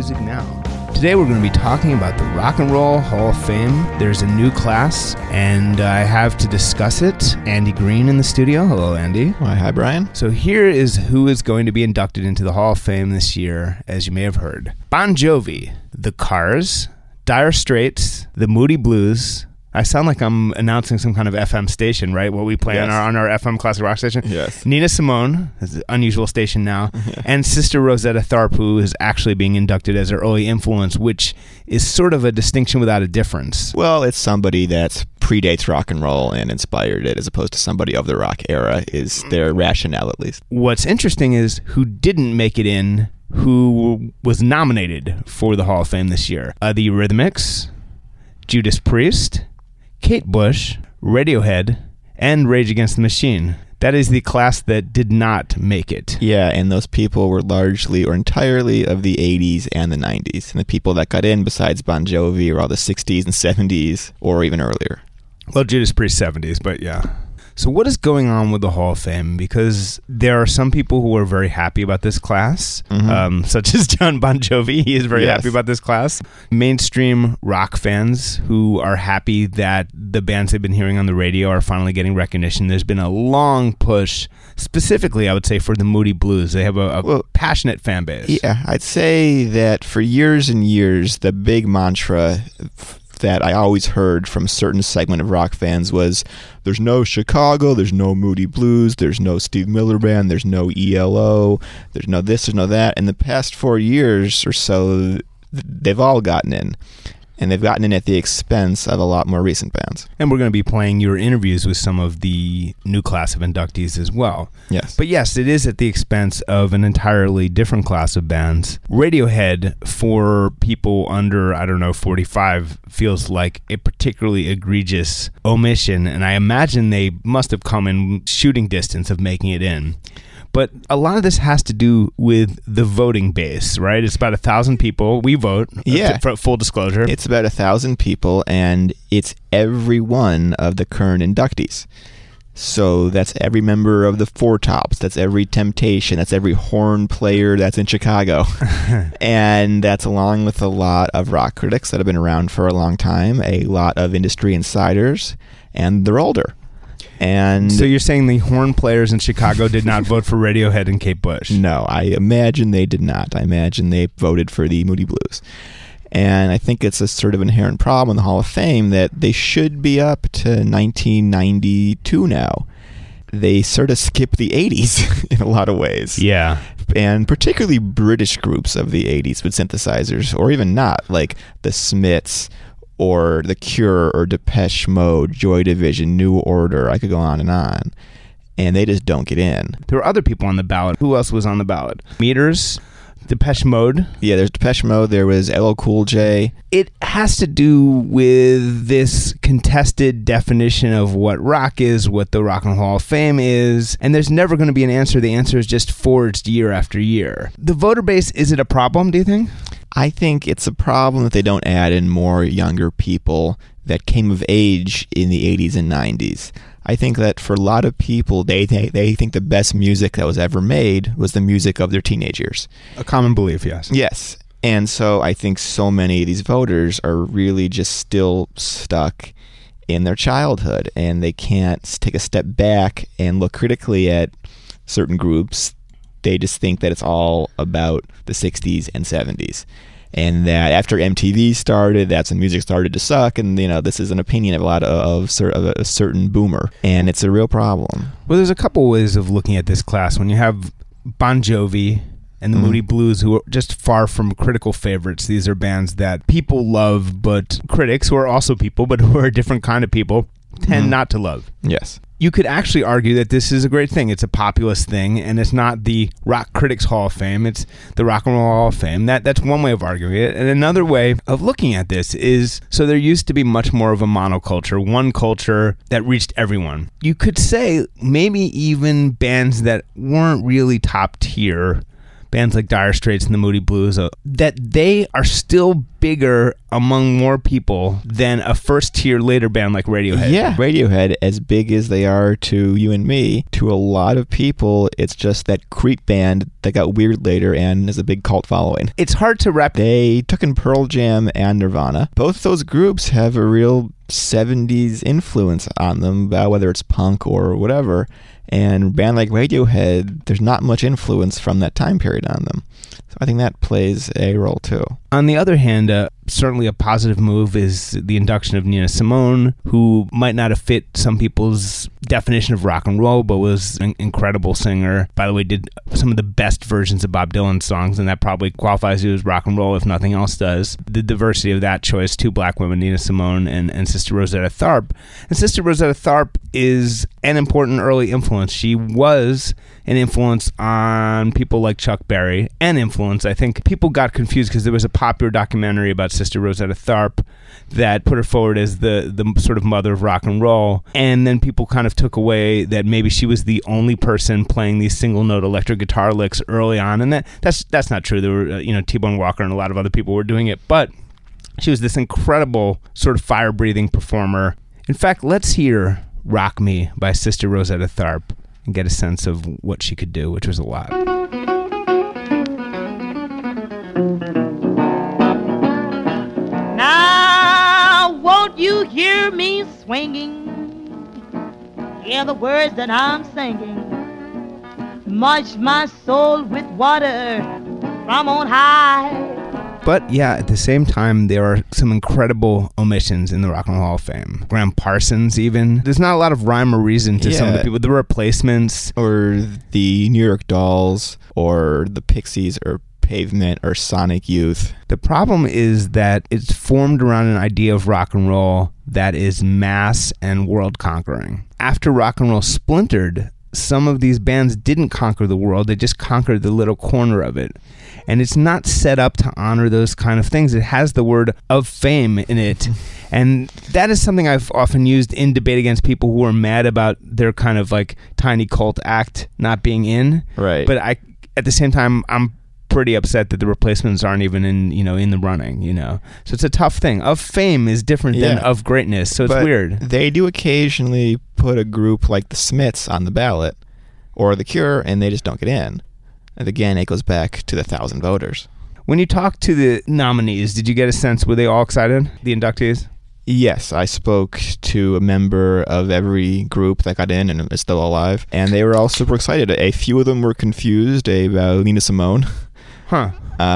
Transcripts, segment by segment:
Music Now. Today we're going to be talking about the Rock and Roll Hall of Fame. There's a new class, and I have to discuss it Andy Green in the studio. Hello, Andy. Hi, Brian. So here is who is going to be inducted into the Hall of Fame this year, as you may have heard. Bon Jovi, The Cars, Dire Straits, The Moody Blues. I sound like I'm announcing some kind of FM station, right? What we play on our FM classic rock station. Yes. Nina Simone, that's an unusual station now, and Sister Rosetta Tharpe, who is actually being inducted as an early influence, which is sort of a distinction without a difference. Well, it's somebody that predates rock and roll and inspired it, as opposed to somebody of the rock era, is their rationale at least. What's interesting is who didn't make it in, who was nominated for the Hall of Fame this year. The Eurythmics, Judas Priest, Kate Bush, Radiohead, and Rage Against the Machine. That is the class that did not make it. Yeah, and those people were largely or entirely of the 80s and the 90s. And the people that got in besides Bon Jovi were all the 60s and 70s or even earlier. Well, Judas Priest 70s, but yeah. So what is going on with the Hall of Fame? Because there are some people who are very happy about this class, such as John Bon Jovi. He is very happy about this class. Mainstream rock fans who are happy that the bands they've been hearing on the radio are finally getting recognition. There's been a long push, specifically, I would say, for the Moody Blues. They have a passionate fan base. Yeah, I'd say that for years and years, the big mantra that I always heard from a certain segment of rock fans was, there's no Chicago, there's no Moody Blues, there's no Steve Miller Band, there's no ELO, there's no this, there's no that. In the past 4 years or so, they've all gotten in. And they've gotten in at the expense of a lot more recent bands. And we're going to be playing your interviews with some of the new class of inductees as well. Yes. But yes, it is at the expense of an entirely different class of bands. Radiohead, for people under, 45, feels like a particularly egregious omission. And I imagine they must have come in shooting distance of making it in. But a lot of this has to do with the voting base, right? It's about 1,000 people. We vote, for full disclosure. It's about 1,000 people, and it's every one of the current inductees. So that's every member of the Four Tops. That's every Temptation. That's every horn player that's in Chicago. And that's along with a lot of rock critics that have been around for a long time, a lot of industry insiders, and they're older. And so you're saying the horn players in Chicago did not vote for Radiohead and Kate Bush? No, I imagine they did not. I imagine they voted for the Moody Blues. And I think it's a sort of inherent problem in the Hall of Fame that they should be up to 1992 now. They sort of skip the 80s in a lot of ways. Yeah. And particularly British groups of the 80s with synthesizers, or even not, like the Smiths, or The Cure, or Depeche Mode, Joy Division, New Order. I could go on. And they just don't get in. There were other people on the ballot. Who else was on the ballot? Meters, Depeche Mode. Yeah, there's Depeche Mode. There was LL Cool J. It has to do with this contested definition of what rock is, what the Rock and Roll Hall of Fame is, and there's never going to be an answer. The answer is just forged year after year. The voter base, is it a problem, do you think? I think it's a problem that they don't add in more younger people that came of age in the 80s and 90s. I think that for a lot of people, they think the best music that was ever made was the music of their teenage years. A common belief, yes. Yes. And so I think so many of these voters are really just still stuck in their childhood, and they can't take a step back and look critically at certain groups. They just think that it's all about the 60s and 70s. And that after MTV started, that's when music started to suck. And, this is an opinion of a lot of a certain boomer. And it's a real problem. Well, there's a couple ways of looking at this class. When you have Bon Jovi and the Moody Blues, who are just far from critical favorites. These are bands that people love, but critics, who are also people, but who are a different kind of people, tend not to love. Yes. You could actually argue that this is a great thing. It's a populist thing, and it's not the Rock Critics Hall of Fame. It's the Rock and Roll Hall of Fame. That's one way of arguing it. And another way of looking at this is, so there used to be much more of a monoculture, one culture that reached everyone. You could say maybe even bands that weren't really top tier, bands like Dire Straits and the Moody Blues, that they are still bigger among more people than a first-tier later band like Radiohead. Yeah, Radiohead, as big as they are to you and me, to a lot of people, it's just that creep band that got weird later and is a big cult following. It's hard to wrap. They took in Pearl Jam and Nirvana. Both those groups have a real 70s influence on them, whether it's punk or whatever. And a band like Radiohead, there's not much influence from that time period on them. So I think that plays a role too. On the other hand, certainly a positive move is the induction of Nina Simone, who might not have fit some people's definition of rock and roll, but was an incredible singer. By the way, did some of the best versions of Bob Dylan songs, and that probably qualifies you as rock and roll if nothing else does. The diversity of that choice, two black women, Nina Simone and Sister Rosetta Tharpe. And Sister Rosetta Tharpe is an important early influence. She was an influence on people like Chuck Berry. I think people got confused because there was a popular documentary about Sister Rosetta Tharpe that put her forward as the sort of mother of rock and roll, and then people kind of took away that maybe she was the only person playing these single note electric guitar licks early on, and that's not true. There were T-Bone Walker and a lot of other people were doing it, but she was this incredible sort of fire-breathing performer. In fact, let's hear "Rock Me" by Sister Rosetta Tharpe and get a sense of what she could do, which was a lot. Now, won't you hear me swinging? Hear the words that I'm singing. Much my soul with water from on high. But yeah, at the same time, there are some incredible omissions in the Rock and Roll Hall of Fame. Graham Parsons, even. There's not a lot of rhyme or reason to some of the people. The Replacements. Or the New York Dolls, or the Pixies, or Pavement, or Sonic Youth. The problem is that it's formed around an idea of rock and roll that is mass and world-conquering. After rock and roll splintered, some of these bands didn't conquer the world. They just conquered the little corner of it. And it's not set up to honor those kind of things. It has the word of fame in it. And that is something I've often used in debate against people who are mad about their kind of like tiny cult act not being in. Right. But at the same time, I'm pretty upset that the Replacements aren't even in the running, So it's a tough thing. Of fame is different than of greatness, so it's weird. They do occasionally put a group like the Smiths on the ballot, or The Cure, and they just don't get in. And again, it goes back to the 1,000 voters. When you talked to the nominees, did you get a sense, were they all excited, the inductees? Yes, I spoke to a member of every group that got in and is still alive, and they were all super excited. A few of them were confused about Nina Simone. Huh.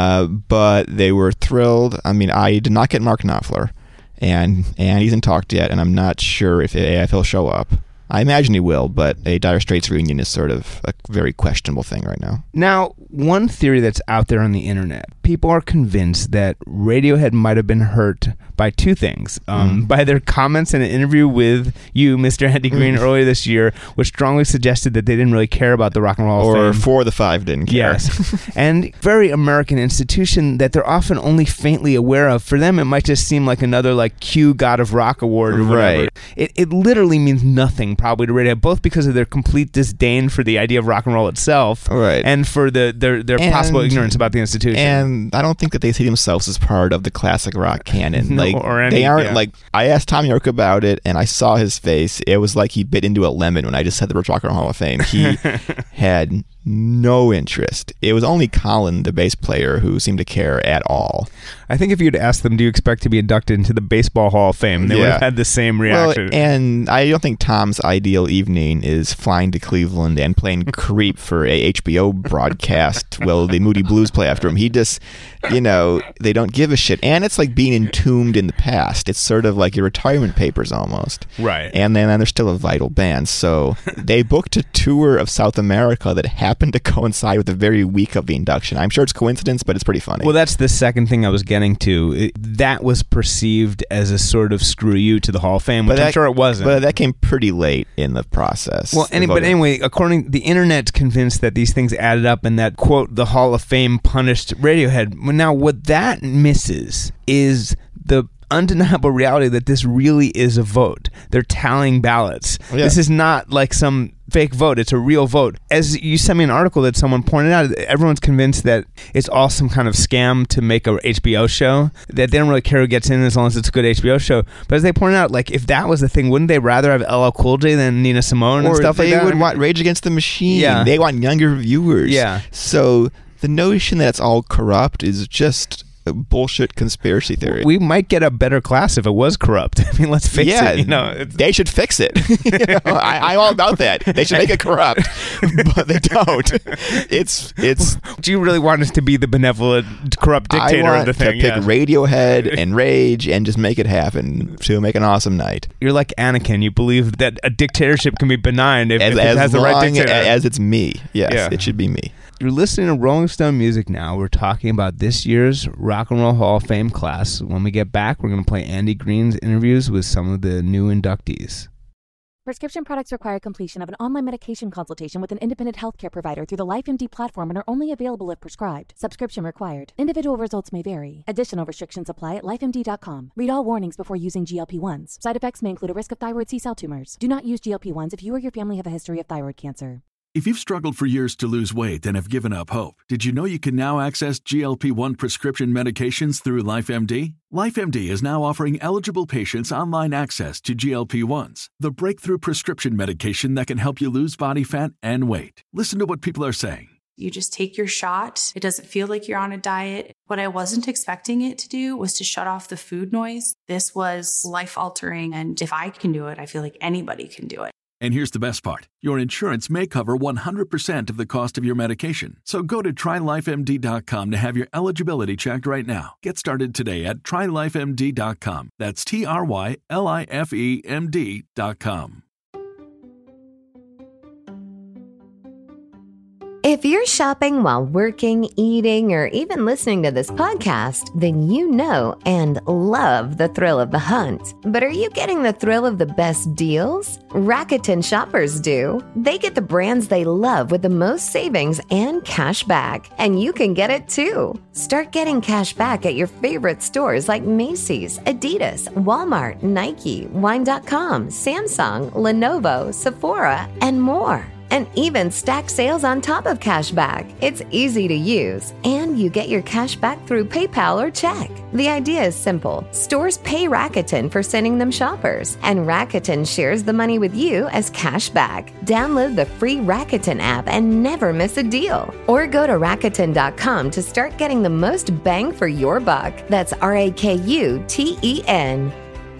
But they were thrilled. I mean, I did not get Mark Knopfler, and he hasn't talked yet, and I'm not sure if he'll show up. I imagine he will, but a Dire Straits reunion is sort of a very questionable thing right now. Now, one theory that's out there on the internet, people are convinced that Radiohead might have been hurt by two things. By their comments in an interview with you, Mr. Andy Green, earlier this year, which strongly suggested that they didn't really care about the Rock and Roll Hall of Fame. Or 4 of the 5 didn't care. Yes. And very American institution that they're often only faintly aware of. For them, it might just seem like another like Q God of Rock award or whatever. Right. It literally means nothing probably to Radiohead, both because of their complete disdain for the idea of rock and roll itself, right, and for their possible ignorance about the institution. And I don't think that they see themselves as part of the classic rock canon. No, they aren't like. I asked Tom York about it, and I saw his face. It was like he bit into a lemon when I just said the Rock and Roll Hall of Fame. He had no interest. It was only Colin, the bass player, who seemed to care at all. I think if you'd asked them, do you expect to be inducted into the Baseball Hall of Fame, they would have had the same reaction. Well, and I don't think Tom's ideal evening is flying to Cleveland and playing Creep for a HBO broadcast while the Moody Blues play after him. He just, they don't give a shit. And it's like being entombed in the past. It's sort of like your retirement papers almost. Right. And then they're still a vital band. So they booked a tour of South America that happened to coincide with the very week of the induction. I'm sure it's coincidence, but it's pretty funny. Well, that's the second thing I was getting to. That was perceived as a sort of screw you to the Hall of Fame, which I'm sure it wasn't. But that came pretty late in the process. Well, anyway, according the internet's convinced that these things added up and that, quote, the Hall of Fame punished Radiohead. Now, what that misses is the undeniable reality that this really is a vote. They're tallying ballots. Yeah. This is not like some fake vote. It's a real vote. As you sent me an article that someone pointed out, everyone's convinced that it's all some kind of scam to make a HBO show, that they don't really care who gets in as long as it's a good HBO show. But as they pointed out, like, if that was the thing, wouldn't they rather have LL Cool J than Nina Simone and stuff like that? Or they would want Rage Against the Machine. Yeah. They want younger viewers. Yeah. So the notion that it's all corrupt is just a bullshit conspiracy theory. We might get a better class if it was corrupt. I mean, let's face it. You know, they should fix it. I'm all about that. They should make it corrupt, but they don't. It's. Do you really want us to be the benevolent, corrupt dictator of the thing? I want to pick Radiohead and Rage and just make it happen to make an awesome night. You're like Anakin. You believe that a dictatorship can be benign if it has the right dictator. As it's me. Yes, It should be me. You're listening to Rolling Stone Music now. We're talking about this year's Rock and Roll Hall of Fame class. When we get back, we're going to play Andy Green's interviews with some of the new inductees. Prescription products require completion of an online medication consultation with an independent healthcare provider through the LifeMD platform and are only available if prescribed. Subscription required. Individual results may vary. Additional restrictions apply at lifemd.com. Read all warnings before using GLP-1s. Side effects may include a risk of thyroid C-cell tumors. Do not use GLP-1s if you or your family have a history of thyroid cancer. If you've struggled for years to lose weight and have given up hope, did you know you can now access GLP-1 prescription medications through LifeMD? LifeMD is now offering eligible patients online access to GLP-1s, the breakthrough prescription medication that can help you lose body fat and weight. Listen to what people are saying. You just take your shot. It doesn't feel like you're on a diet. What I wasn't expecting it to do was to shut off the food noise. This was life-altering, and if I can do it, I feel like anybody can do it. And here's the best part. Your insurance may cover 100% of the cost of your medication. So go to TryLifeMD.com to have your eligibility checked right now. Get started today at TryLifeMD.com. That's TryLifeMD.com. If you're shopping while working, eating, or even listening to this podcast, then you know and love the thrill of the hunt. But are you getting the thrill of the best deals? Rakuten shoppers do. They get the brands they love with the most savings and cash back. And you can get it too. Start getting cash back at your favorite stores like Macy's, Adidas, Walmart, Nike, Wine.com, Samsung, Lenovo, Sephora, and more. And even stack sales on top of cashback. It's easy to use, and you get your cash back through PayPal or check. The idea is simple. Stores pay Rakuten for sending them shoppers, and Rakuten shares the money with you as cash back. Download the free Rakuten app and never miss a deal. Or go to Rakuten.com to start getting the most bang for your buck. That's RAKUTEN.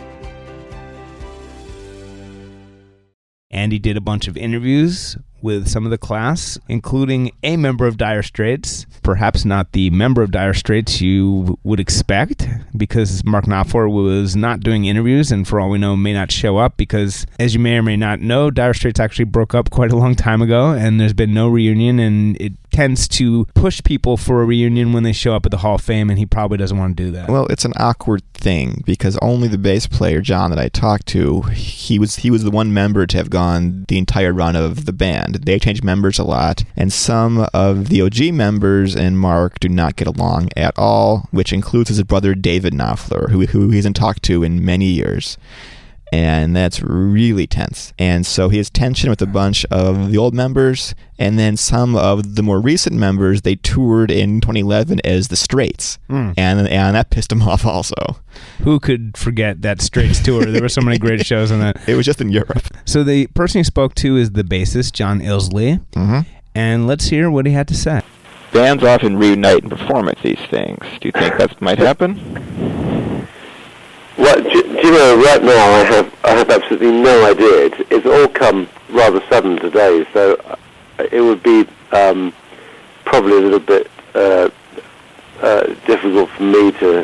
Andy did a bunch of interviews with some of the class, including a member of Dire Straits. Perhaps not the member of Dire Straits you would expect, because Mark Knopfler was not doing interviews and for all we know may not show up because, as you may or may not know, Dire Straits actually broke up quite a long time ago and there's been no reunion, and it tends to push people for a reunion when they show up at the Hall of Fame, and he probably doesn't want to do that. Well, it's an awkward thing because only the bass player, John, that I talked to, he was the one member to have gone the entire run of the band. They change members a lot, and some of the OG members and Mark do not get along at all, which includes his brother David Knopfler, who he hasn't talked to in many years. And that's really tense. And so he has tension with a bunch of the old members, and then some of the more recent members, they toured in 2011 as the Straits. And that pissed him off also. Who could forget that Straits tour? There were so many great shows on that. It was just in Europe. So the person he spoke to is the bassist, John Illsley. And let's hear what he had to say. Bands often reunite and perform at these things. Do you think that might happen? Well, do you know, right now I have absolutely no idea. It's all come rather sudden today, so it would be probably a little bit difficult for me to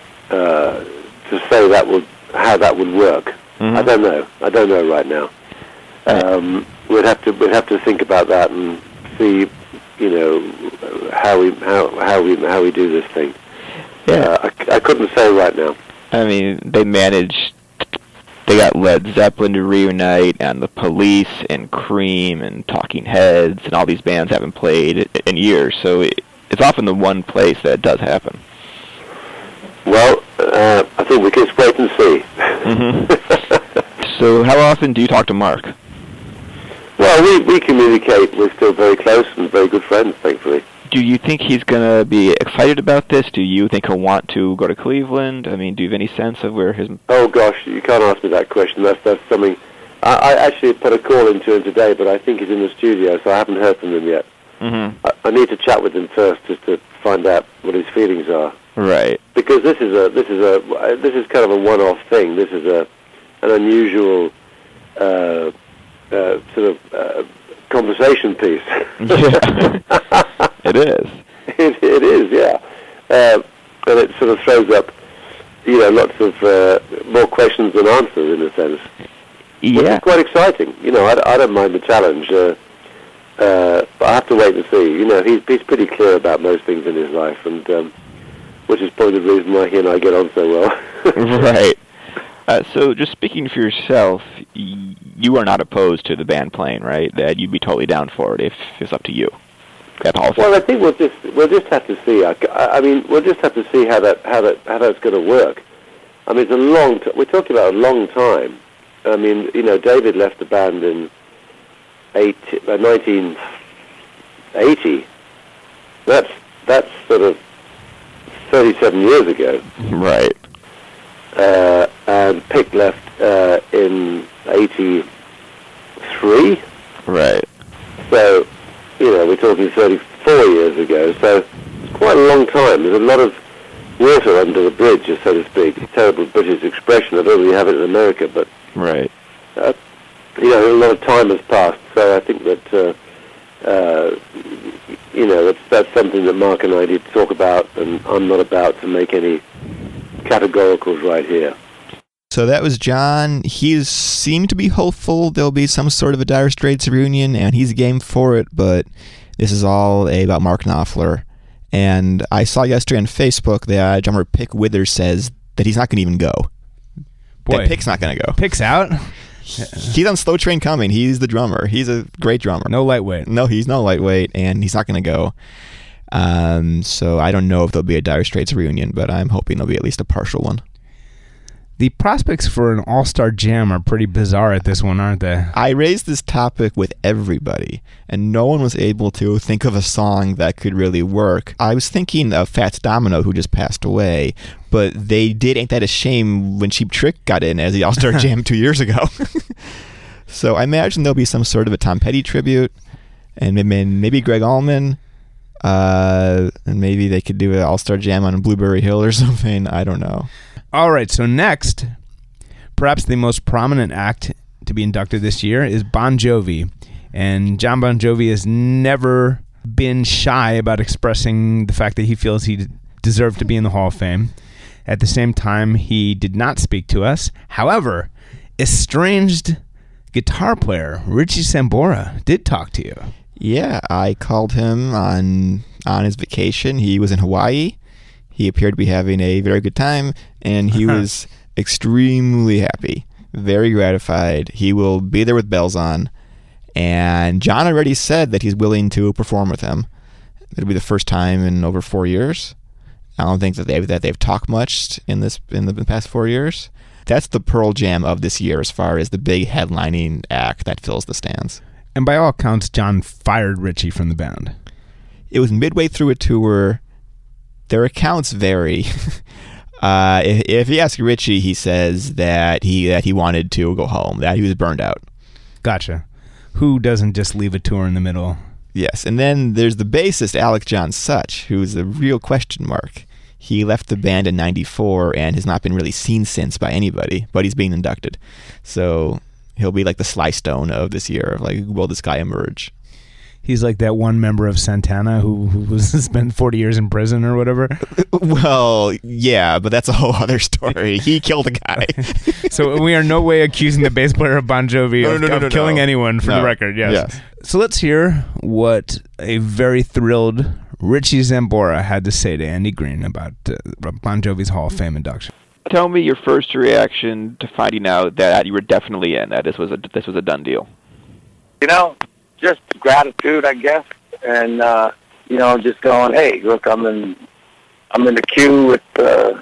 say how that would work. I don't know right now. We'd have to think about that and see, you know, how we do this thing. Yeah, I couldn't say right now. I mean, they got Led Zeppelin to reunite, and the Police, and Cream, and Talking Heads, and all these bands haven't played in years, so it's often the one place that it does happen. Well, I think we can just wait and see. So how often do you talk to Mark? Well, Well, we communicate. We're still very close and very good friends, thankfully. Do you think he's going to be excited about this? Do you think he'll want to go to Cleveland? I mean, do you have any sense of where his... Oh, gosh, you can't ask me that question. That's something... I actually put a call into him today, but I think he's in the studio, so I haven't heard from him yet. Mm-hmm. I need to chat with him first just to find out what his feelings are. Right. Because this is kind of a one-off thing. This is an unusual sort of conversation piece. Yeah. It is. It is, yeah. And it sort of throws up, lots of more questions than answers in a sense. Yeah. Which is quite exciting. I don't mind the challenge. But I have to wait and see. He's pretty clear about most things in his life, and which is probably the reason why he and I get on so well. Right. So just speaking for yourself, you are not opposed to the band playing, right? That you'd be totally down for it if it's up to you. Well, I think we'll just have to see. I mean, we'll just have to see how that's going to work. I mean, it's a long. We're talking about a long time. I mean, David left the band in 1980. That's sort of 37 years ago. Right. And Pick left in 83. Right. So, we're talking 34 years ago. So it's quite a long time. There's a lot of water under the bridge, so to speak. It's a terrible British expression. I don't really have it in America, but right. A lot of time has passed. So I think that that's something that Mark and I need to talk about, and I'm not about to make any categoricals right here. So that was John. He seemed to be hopeful there'll be some sort of a Dire Straits reunion, and he's game for it, but this is all about Mark Knopfler. And I saw yesterday on Facebook that drummer Pick Withers says that he's not going to even go. Boy, that Pick's not going to go. Pick's out? He's on Slow Train Coming. He's the drummer. He's a great drummer. No lightweight. No, he's no lightweight, and he's not going to go. So I don't know if there'll be a Dire Straits reunion, but I'm hoping there'll be at least a partial one. The prospects for an all-star jam are pretty bizarre at this one, aren't they? I raised this topic with everybody, and no one was able to think of a song that could really work. I was thinking of Fats Domino, who just passed away, but they did Ain't That a Shame when Cheap Trick got in as the all-star jam 2 years ago. So I imagine there'll be some sort of a Tom Petty tribute, and maybe Greg Allman, and maybe they could do an all-star jam on Blueberry Hill or something. I don't know. All right, so next, perhaps the most prominent act to be inducted this year is Bon Jovi. And John Bon Jovi has never been shy about expressing the fact that he feels he deserved to be in the Hall of Fame. At the same time, he did not speak to us. However, estranged guitar player Richie Sambora did talk to you. Yeah, I called him on his vacation. He was in Hawaii. He appeared to be having a very good time, and he was extremely happy, very gratified. He will be there with bells on, and John already said that he's willing to perform with him. It'll be the first time in over 4 years. I don't think that they've talked much in the past 4 years. That's the Pearl Jam of this year as far as the big headlining act that fills the stands. And by all accounts, John fired Richie from the band. It was midway through a tour. Their accounts vary. If you ask Richie, he says that he wanted to go home, that he was burned out. Gotcha. Who doesn't just leave a tour in the middle? Yes, and then there's the bassist, Alec John Such, who's a real question mark. He left the band in 94 and has not been really seen since by anybody, but he's being inducted. So he'll be like the Sly Stone of this year, like, will this guy emerge? He's like that one member of Santana who was spent 40 years in prison or whatever. Well, yeah, but that's a whole other story. He killed a guy. So we are no way accusing the bass player of Bon Jovi of killing anyone, for the record. Yes. So let's hear what a very thrilled Richie Sambora had to say to Andy Green about Bon Jovi's Hall of Fame induction. Tell me your first reaction to finding out that you were definitely in, that this was a done deal. Just gratitude, I guess, and just going, hey, look, I'm in the queue with Bob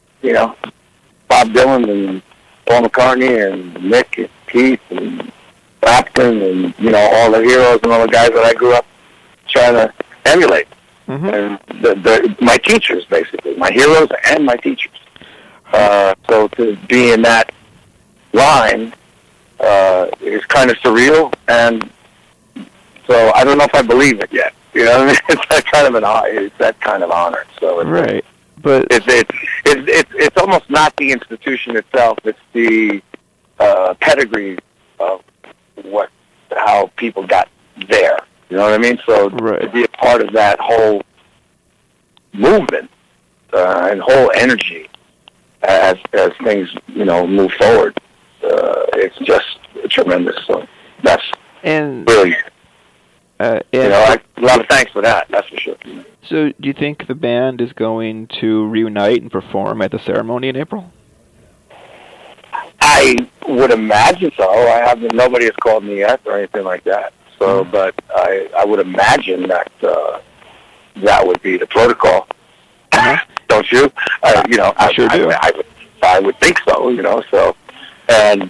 Dylan and Paul McCartney and Mick and Keith and Clapton and, you know, all the heroes and all the guys that I grew up trying to emulate. And my teachers, basically, my heroes and my teachers. So to be in that line is kind of surreal, and so I don't know if I believe it yet. You know what I mean? It's that kind of honor. So Right. But it's almost not the institution itself, it's the pedigree of how people got there. You know what I mean? So to be a part of that whole movement and whole energy as things, you know, move forward, it's just tremendous. So that's really, you know, a lot of thanks for that. That's for sure. So, do you think the band is going to reunite and perform at the ceremony in April? I would imagine so. Nobody has called me yet or anything like that. So, but I would imagine that that would be the protocol. Don't you? You know, I sure do. I would think so. You know, so, and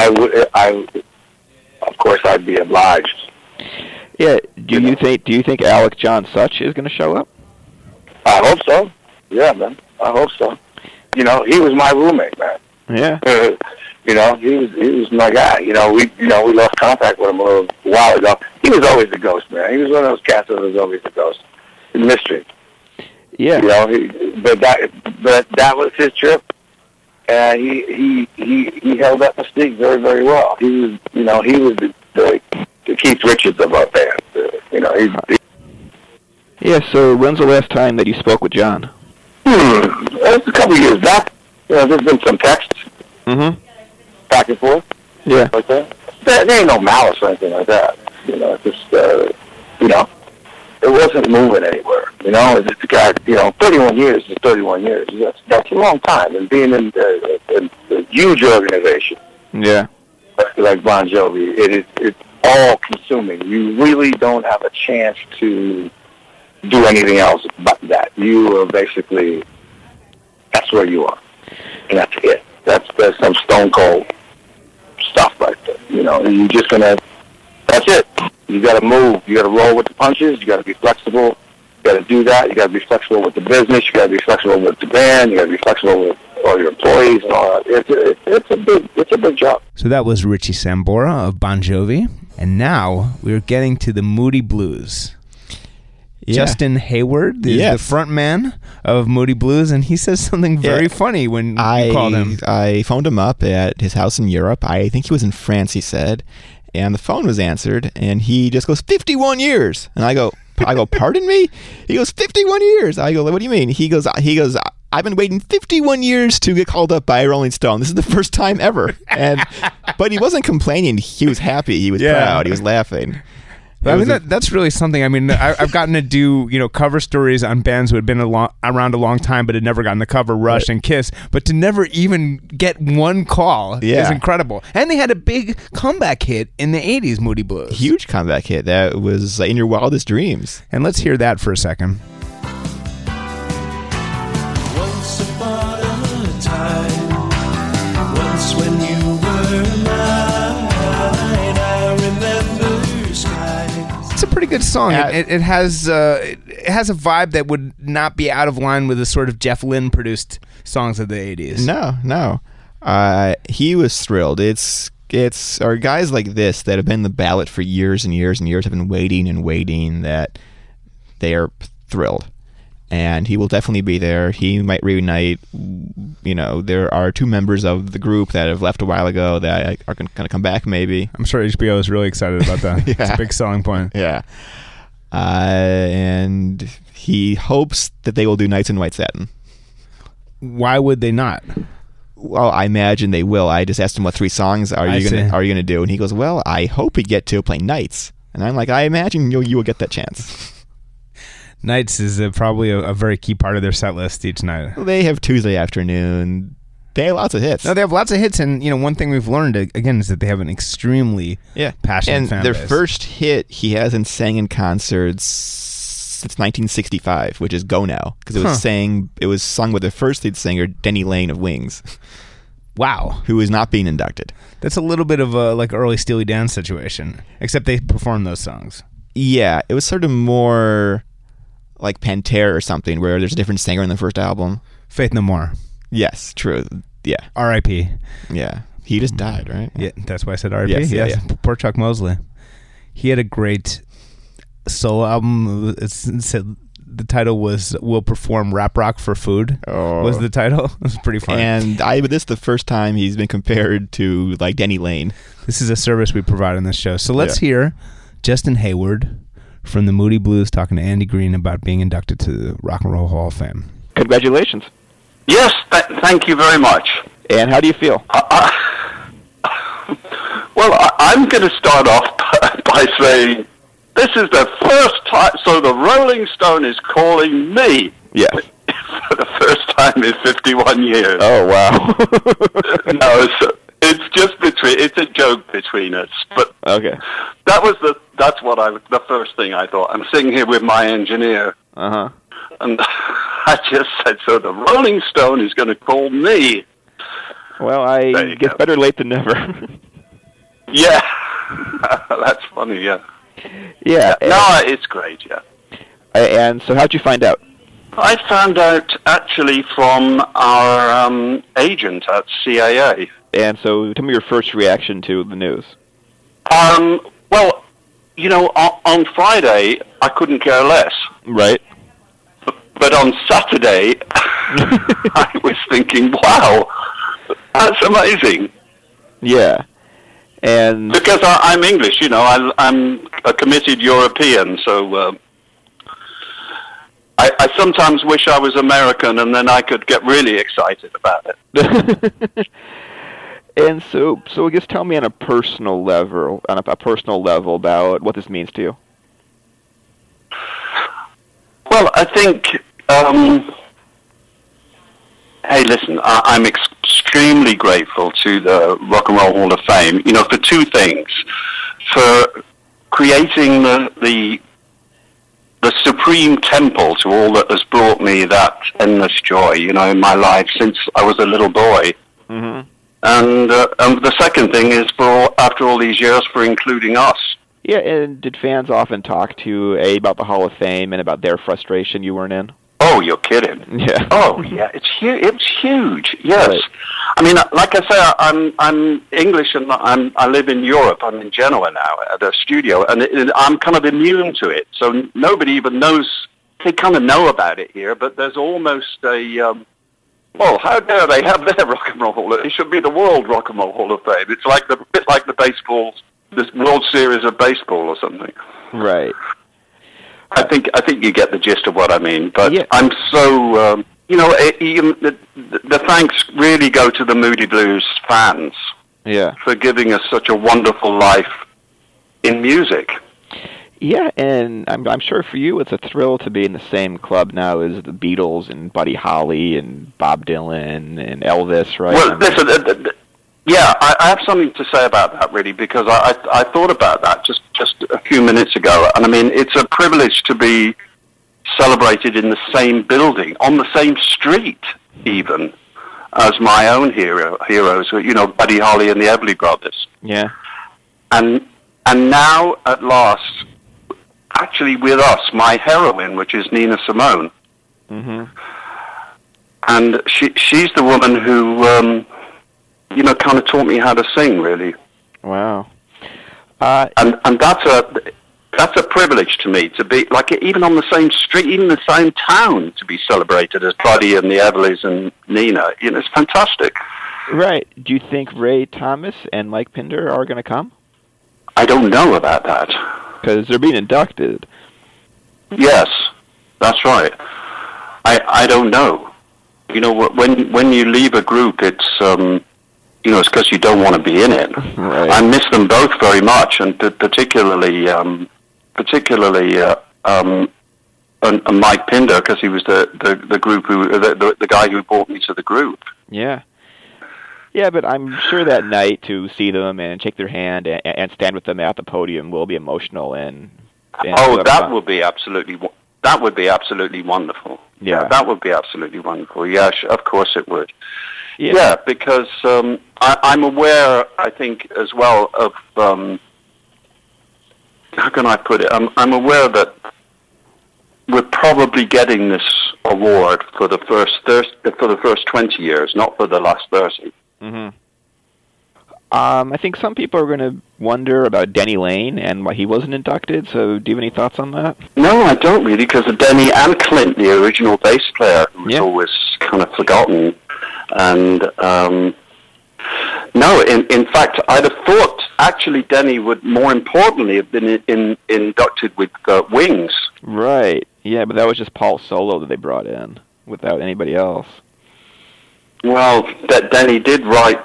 of course, I'd be obliged. Yeah. Do you think Alec John Such is going to show up? I hope so. Yeah, man. I hope so. You know, he was my roommate, man. Yeah. You know, he was my guy. You know, we lost contact with him a little while ago. He was always the ghost, man. He was one of those cats that was always the ghost. Mystery. Yeah. You know, but that was his trip, and he held that mystique very, very well. He was the Keith Richards of our band. You know, Yeah. So when's the last time that you spoke with John? It was a couple of years back. You know, there's been some texts. Back and forth. Yeah. Like that. There ain't no malice or anything like that. You know, it's just, you know, it wasn't moving anywhere. You know, it's just a guy, you know, 31 years is 31 years. That's a long time. And being in a huge organization. Yeah. Like Bon Jovi, it's all consuming. You really don't have a chance to do anything else but that. You are basically, that's where you are. And that's it. That's some stone cold stuff right there. You know, you're just that's it. You got to move. You got to roll with the punches. You got to be flexible. You got to do that. You got to be flexible with the business. You got to be flexible with the band. You got to be flexible with all your employees and all that. It's a big job. So that was Richie Sambora of Bon Jovi, and now we're getting to the Moody Blues. Yeah. Justin Hayward is the front man of Moody Blues, and he says something very funny when you called him. I phoned him up at his house in Europe. I think he was in France, he said, and the phone was answered, and he just goes, 51 years. And I go, pardon me? He goes, 51 years. I go, what do you mean? He goes, I've been waiting 51 years to get called up by Rolling Stone. This is the first time ever. But he wasn't complaining. He was happy. He was proud. He was laughing. But I mean, that's really something. I mean, I've gotten to do, cover stories on bands who had been around a long time but had never gotten the cover, Rush and Kiss. But to never even get one call is incredible. And they had a big comeback hit in the 80s, Moody Blues. Huge comeback hit. That was In Your Wildest Dreams. And let's hear that for a second. Once upon a time, once when you were mine, I remember skies. It's a pretty good song. It has a vibe that would not be out of line with the sort of Jeff Lynne produced songs of the 80s. No. He was thrilled. It's guys like this that have been the ballot for years and years and years have been waiting and waiting that they are thrilled. And he will definitely be there. He might reunite. There are two members of the group that have left a while ago that are going to come back maybe. I'm sure HBO is really excited about that. It's a big selling point. Yeah. And he hopes that they will do Nights in White Satin. Why would they not? Well, I imagine they will. I just asked him what 3 songs are you going to do, and he goes, "Well, I hope we get to play Nights." And I'm like, I imagine you will get that chance. Nights is probably a very key part of their set list each night. Well, they have Tuesday afternoon. They have lots of hits. No, they have lots of hits, and one thing we've learned again is that they have an extremely passionate fan base. And their first hit he hasn't sang in concerts since 1965, which is "Go Now," because it was sung with the first lead singer Denny Lane of Wings. Wow. who is not being inducted. That's a little bit of a like early Steely Dan situation, except they perform those songs. Yeah, it was sort of more like Pantera or something, where there's a different singer in the first album. Faith No More. Yes, true. Yeah. R.I.P. Yeah. He just died, right? Yeah, that's why I said R.I.P. Yes, yeah. Poor Chuck Mosley. He had a great solo album. It said the title was "We'll Perform Rap Rock for Food." Was the title? It was pretty fun. And this is the first time he's been compared to like Denny Lane. This is a service we provide on this show. So let's hear Justin Hayward from the Moody Blues talking to Andy Green about being inducted to the Rock and Roll Hall of Fame. Congratulations. Yes, thank you very much. And how do you feel? Well, I'm going to start off by saying this is the first time, so the Rolling Stone is calling me. Yeah. For the first time in 51 years. Oh, wow. No, it's just it's a joke between us. But okay. That's the first thing I thought. I'm sitting here with my engineer. Uh-huh. And I just said, so the Rolling Stone is going to call me. Well, I guess better late than never. Yeah. That's funny, yeah. Yeah. No, it's great, yeah. And so how'd you find out? I found out actually from our agent at CAA. And so tell me your first reaction to the news. Well, you know, on Friday, I couldn't care less. Right. But on Saturday, I was thinking, wow, that's amazing. Yeah. And because I'm English, you know, I'm a committed European, so I sometimes wish I was American, and then I could get really excited about it. And so I guess tell me on a personal level, about what this means to you. Well, I think, hey, listen, I'm extremely grateful to the Rock and Roll Hall of Fame, you know, for two things. For creating the supreme temple to all that has brought me that endless joy, you know, in my life since I was a little boy. Mm-hmm. And the second thing is, after all these years, for including us. Yeah, and did fans often talk to you, about the Hall of Fame and about their frustration you weren't in? Oh, you're kidding. Yeah. Oh, yeah, it's huge, yes. Right. I mean, like I say, I'm English and I live in Europe. I'm in Genoa now at a studio, and I'm kind of immune to it. So nobody even knows. They kind of know about it here, but there's almost a... well, how dare they have their Rock and Roll Hall? It should be the World Rock and Roll Hall of Fame. It's like a bit like the baseball, this World Series of baseball or something. Right. I think you get the gist of what I mean. But yeah. I'm so, you know, the thanks really go to the Moody Blues fans. Yeah. For giving us such a wonderful life in music. Yeah, and I'm sure for you it's a thrill to be in the same club now as the Beatles and Buddy Holly and Bob Dylan and Elvis, right? Well, listen, yeah, I have something to say about that, really, because I thought about that just a few minutes ago, and I mean, it's a privilege to be celebrated in the same building, on the same street, even, as my own heroes, you know, Buddy Holly and the Everly Brothers. Yeah. And now, at last... actually with us, my heroine, which is Nina Simone. Mm-hmm. And she's the woman who, you know, kind of taught me how to sing, really. Wow. And that's a privilege to me, to be, like, even on the same street, even the same town, to be celebrated as Buddy and the Everlys and Nina. You know, it's fantastic. Right. Do you think Ray Thomas and Mike Pinder are going to come? I don't know about that. Because they're being inducted. Yes, that's right. I don't know. You know, when you leave a group, it's you know, it's because you don't want to be in it. Right. I miss them both very much, and particularly Mike Pinder, because he was the group the guy who brought me to the group. Yeah. Yeah, but I'm sure that night to see them and shake their hand and stand with them at the podium will be emotional and that will be absolutely That would be absolutely wonderful. Yeah. That would be absolutely wonderful. Yeah, of course it would. Yeah. Yeah, because I'm aware, I think, as well of, how can I put it? I'm aware that we're probably getting this award for the first 20 years, not for the last 30. Mm-hmm. I think some people are going to wonder about Denny Lane and why he wasn't inducted, so do you have any thoughts on that? No, I don't really, because of Denny and Clint, the original bass player, who was always kind of forgotten. And, no, in fact, I'd have thought, actually, Denny would, more importantly, have been inducted with Wings. Right, yeah, but that was just Paul Solo that they brought in, without anybody else. Well, Denny did write,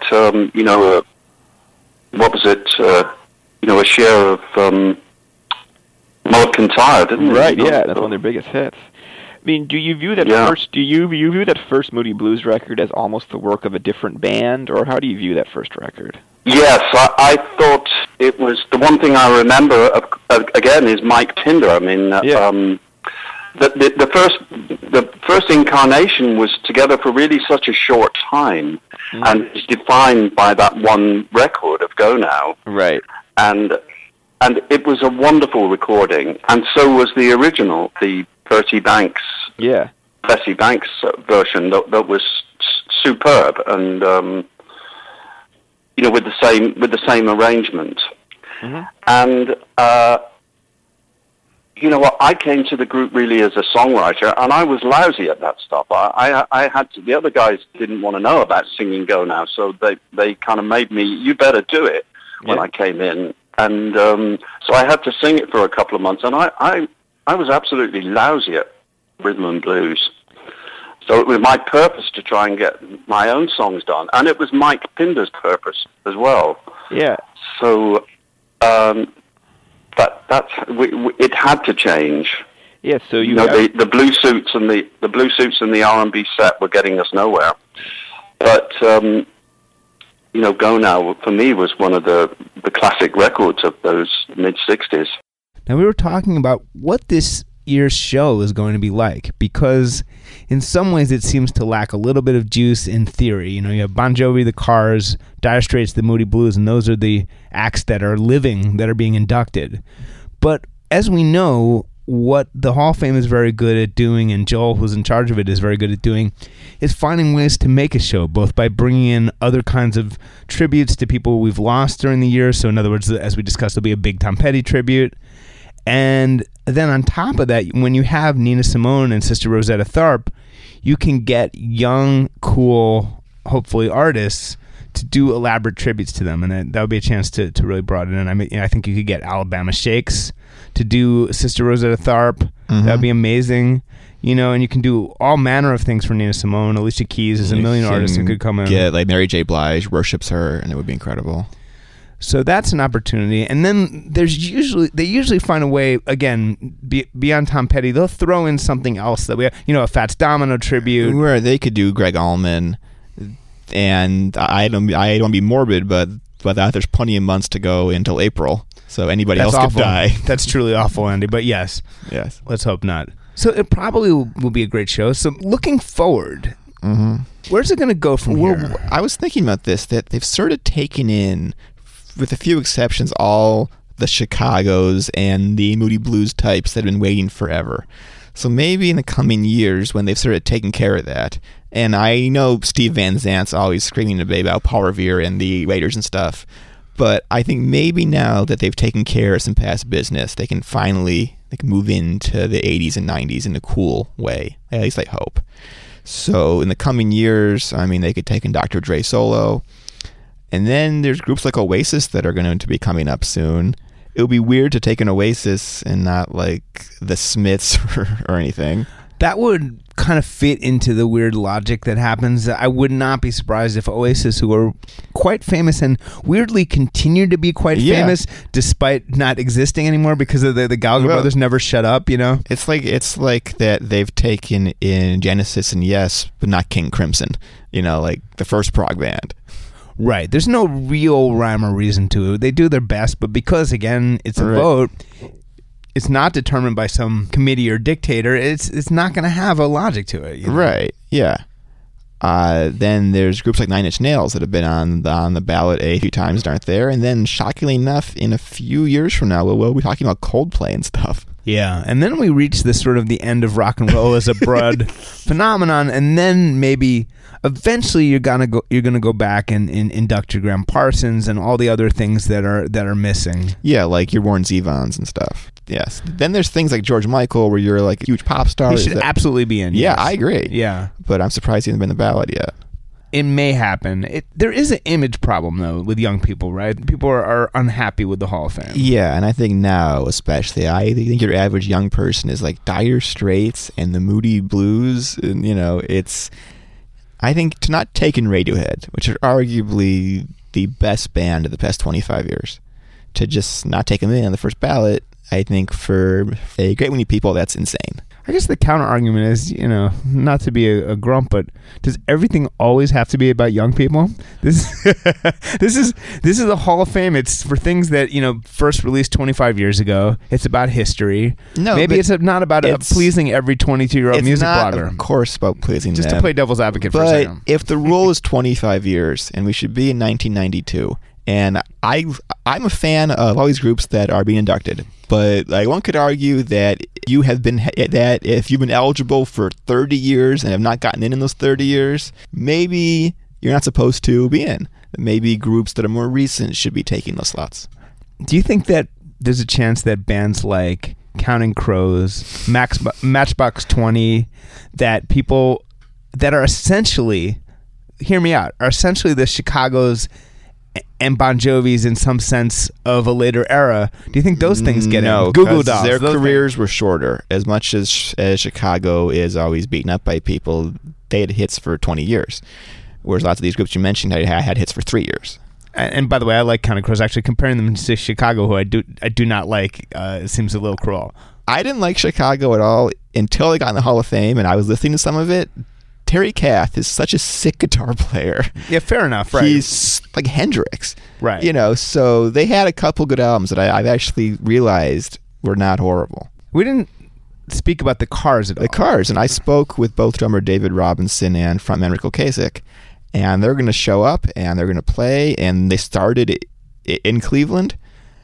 what was it? A share of Mulligan Tire, didn't it? Right, yeah, that's one of their biggest hits. I mean, do you view that first? Do you view that first Moody Blues record as almost the work of a different band, or how do you view that first record? Yes, I thought it was the one thing I remember again is Mike Pinder. I mean, the first incarnation was together for really such a short time, and it's defined by that one record of Go Now. Right. And it was a wonderful recording, and so was the original, the Bessie Banks version that was superb, and with the same arrangement. Mm-hmm. And I came to the group really as a songwriter, and I was lousy at that stuff. I had to. The other guys didn't want to know about singing Go Now, so they kind of made me. You better do it when I came in, and so I had to sing it for a couple of months, and I was absolutely lousy at rhythm and blues. So it was my purpose to try and get my own songs done, and it was Mike Pinder's purpose as well. Yeah. So it had to change. Yeah. So the blue suits and the R&B set were getting us nowhere. But Go Now for me was one of the classic records of those mid-'60s. Now we were talking about what this year's show is going to be like, because in some ways it seems to lack a little bit of juice in theory. You have Bon Jovi, the Cars, Dire Straits, the Moody Blues, and those are the acts that are living, that are being inducted. But as we know, what the Hall of Fame is very good at doing, and Joel, who's in charge of it, is very good at doing, is finding ways to make a show, both by bringing in other kinds of tributes to people we've lost during the year. So in other words, as we discussed, there'll be a big Tom Petty tribute. And then on top of that, when you have Nina Simone and Sister Rosetta Tharpe, you can get young, cool, hopefully artists to do elaborate tributes to them, and that would be a chance to really broaden it. I mean, I think you could get Alabama Shakes to do Sister Rosetta Tharpe. That would be amazing. And you can do all manner of things for Nina Simone. Alicia Keys is a million artists who could come in. Yeah, like Mary J. Blige worships her, and it would be incredible. So that's an opportunity. And then they usually find a way, again, beyond Tom Petty, they'll throw in something else that we have, a Fats Domino tribute. Where they could do Greg Allman, and I don't want to be morbid, but there's plenty of months to go until April, so anybody else could die. That's truly awful, Andy, but yes. Yes. Let's hope not. So it probably will be a great show. So looking forward, where's it going to go from here? I was thinking about this, that they've sort of taken in, with a few exceptions, all the Chicagos and the Moody Blues types that have been waiting forever. So maybe in the coming years, when they've sort of taken care of that, and I know Steve Van Zant's always screaming about Paul Revere and the Raiders and stuff, but I think maybe now that they've taken care of some past business, they can move into the 80s and 90s in a cool way. At least I hope. So in the coming years, I mean, they could take in Dr. Dre solo. And then there's groups like Oasis that are going to be coming up soon. It would be weird to take an Oasis and not like the Smiths or anything. That would kind of fit into the weird logic that happens. I would not be surprised if Oasis, who are quite famous and weirdly continue to be quite famous despite not existing anymore because of the Gallagher brothers never shut up, It's like that they've taken in Genesis and Yes, but not King Crimson, like the first prog band. Right. There's no real rhyme or reason to it. They do their best, but because, again, it's a vote, it's not determined by some committee or dictator, it's not going to have a logic to it. Right. Yeah. Then there's groups like Nine Inch Nails that have been on the ballot a few times and aren't there. And then, shockingly enough, in a few years from now, we'll be talking about Coldplay and stuff. Yeah, and then we reach this sort of the end of rock and roll as a broad phenomenon, and then maybe eventually you're gonna go back and induct your Graham Parsons and all the other things that are missing. Yeah, like your Warren Zevons and stuff. Yes. Then there's things like George Michael, where you're like a huge pop star. He should absolutely be in. Yeah, yes. I agree. Yeah, but I'm surprised he hasn't been in the ballot yet. It may happen. There is an image problem, though, with young people, right? People are unhappy with the Hall of Fame. Yeah, and I think now, especially, I think your average young person is like Dire Straits and the Moody Blues, and it's. I think to not take in Radiohead, which are arguably the best band of the past 25 years, to just not take them in on the first ballot, I think for a great many people, that's insane. I guess the counter argument is, not to be a grump, but does everything always have to be about young people? This is a Hall of Fame. It's for things that first released 25 years ago. It's about history. No, maybe it's not about pleasing every 22-year-old music blogger. It's not, of course, about pleasing just them. To play devil's advocate for a second. But if the rule is 25 years, and we should be in 1992. And I'm a fan of all these groups that are being inducted, but one could argue that if you've been eligible for 30 years and have not gotten in those 30 years, maybe you're not supposed to be in. Maybe groups that are more recent should be taking those slots. Do you think that there's a chance that bands like Counting Crows, Matchbox 20, that people that are essentially, hear me out, are essentially the Chicago's and Bon Jovi's in some sense of a later era, do you think those things get in? Google Dolls. Their careers were shorter. As much as Chicago is always beaten up by people, they had hits for 20 years. Whereas lots of these groups you mentioned had hits for 3 years. And by the way, I like Counting Crows. Actually, comparing them to Chicago, who I do not like, it seems a little cruel. I didn't like Chicago at all until they got in the Hall of Fame, and I was listening to some of it. Terry Kath is such a sick guitar player. Yeah, fair enough, right? He's like Hendrix. Right. So they had a couple good albums that I've actually realized were not horrible. We didn't speak about the Cars at all. The Cars, and I spoke with both drummer David Robinson and frontman Rick Ocasek, and they're going to show up, and they're going to play, and they started in Cleveland,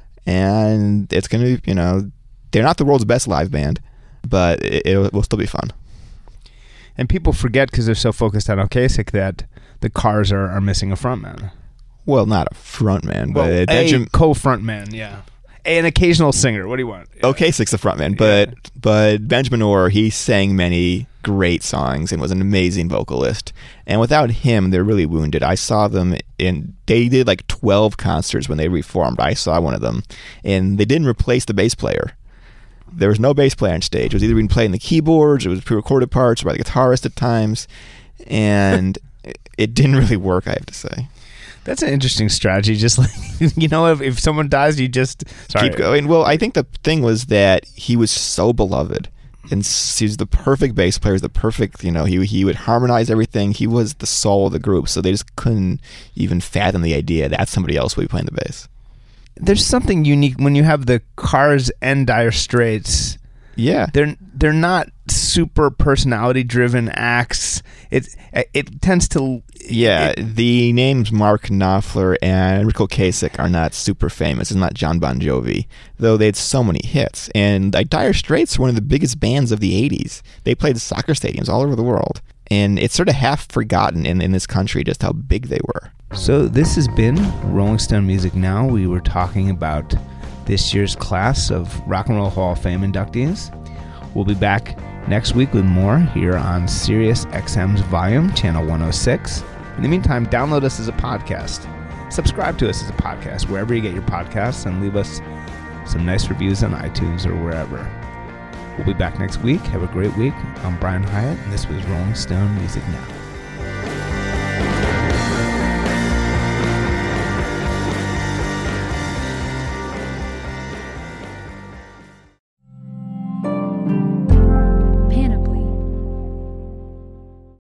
and it's going to be, they're not the world's best live band, but it will still be fun. And people forget because they're so focused on Ocasek that the Cars are missing a frontman. Well, not a frontman, but a co-frontman, yeah. An occasional singer. What do you want? Yeah. Ocasek's the frontman, but Benjamin Orr, he sang many great songs and was an amazing vocalist. And without him, they're really wounded. I saw them they did like 12 concerts when they reformed. I saw one of them, and they didn't replace the bass player. There was no bass player on stage. It was either being played in the keyboards, it was pre-recorded parts, or by the guitarist at times, and it didn't really work, I have to say. That's an interesting strategy. Just like, if someone dies, you just... keep going. Well, I think the thing was that he was so beloved, and he was the perfect bass player, the perfect, he would harmonize everything. He was the soul of the group, so they just couldn't even fathom the idea that somebody else would be playing the bass. There's something unique when you have the Cars and Dire Straits. Yeah, they're not super personality driven acts. It tends to the names Mark Knopfler and Rick Ocasek are not super famous. It's not John Bon Jovi, though they had so many hits. And Dire Straits were one of the biggest bands of the 80s. They played soccer stadiums all over the world, and it's sort of half forgotten in this country just how big they were. So this has been Rolling Stone Music Now. We were talking about this year's class of Rock and Roll Hall of Fame inductees. We'll be back next week with more here on Sirius XM's Volume, Channel 106. In the meantime, download us as a podcast. Subscribe to us as a podcast wherever you get your podcasts, and leave us some nice reviews on iTunes or wherever. We'll be back next week. Have a great week. I'm Brian Hyatt, and this was Rolling Stone Music Now.